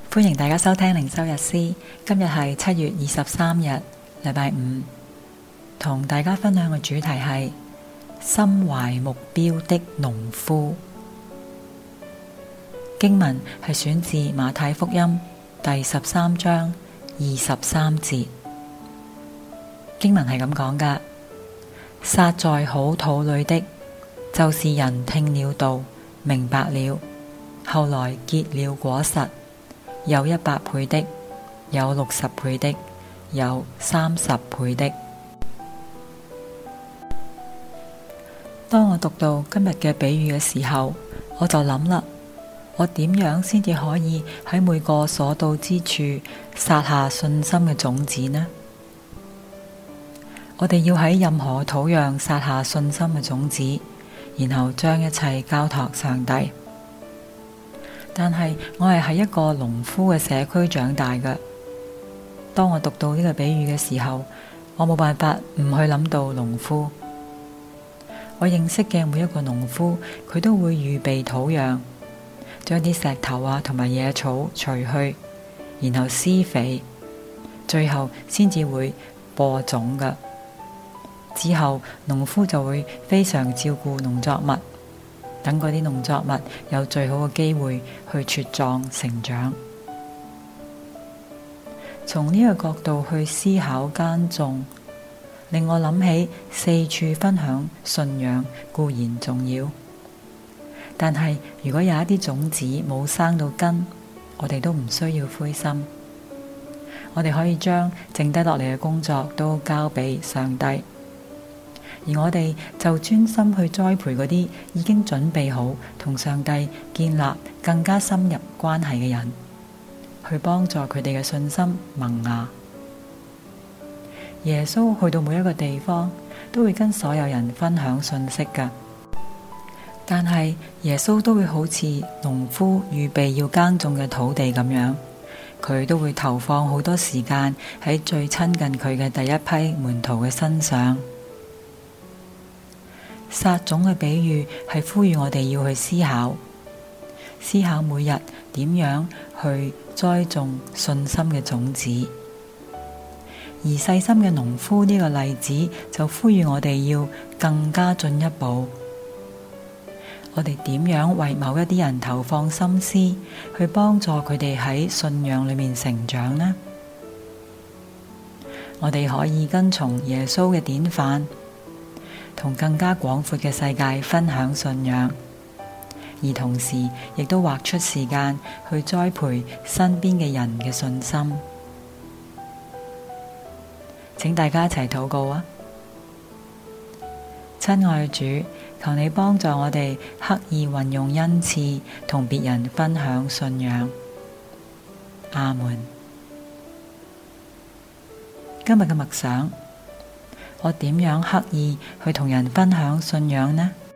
歡迎大家收聽靈修日詩。今日係7月23日，禮拜五，同大家分享嘅主題係心懷目標的農夫。經文係選自馬太福音第13章23節。經文係咁講㗎：撒在好土裏的，就是人聽了道，明白了，後來結了果實，有100倍的，有60倍的，有30倍的。當我讀到今日嘅比喻嘅時候，我就諗啦，我點樣先至可以喺每個所到之處撒下信心嘅種子呢？我哋要喺任何土壤撒下信心嘅種子，然後將一切交託上帝。但係我係喺一個農夫嘅社區長大嘅。當我讀到呢個比喻嘅時候，我冇辦法唔去諗到農夫。我認識嘅每一個農夫，佢都會預備土壤，將啲石頭啊同埋野草除去，然後施肥，最後先至會播種嘅。之後農夫就會非常照顧農作物，等嗰啲農作物有最好嘅機會去茁壯成長。從呢個角度去思考耕種，令我諗起四處分享信仰固然重要，但係如果有一啲種子冇生到根，我哋都唔需要灰心。我哋可以將剩低落嚟嘅工作都交俾上帝，而我哋就專心去栽培嗰啲已經準備好同上帝建立更加深入關係嘅人，去幫助佢哋嘅信心萌芽。耶穌去到每一個地方，都會跟所有人分享信息㗎，但係耶穌都會好似農夫預備要耕種嘅土地咁樣，佢都會投放好多時間喺最親近佢嘅第一批門徒嘅身上。撒種嘅比喻係呼籲我哋要去思考每日點樣去栽種信心嘅種子。而細心嘅農夫呢個例子就呼籲我哋要更加進一步。我哋點樣為某一啲人投放心思，去幫助佢哋喺信仰裏面成長呢？我哋可以跟從耶穌嘅典範，同更加廣闊嘅世界分享信仰，而同時亦都劃出時間去栽培身邊嘅人嘅信心。請大家一齊禱告啊！親愛嘅主，求你幫助我哋刻意運用恩賜，同別人分享信仰。阿門。今日嘅默想，我點樣刻意去同人分享信仰呢？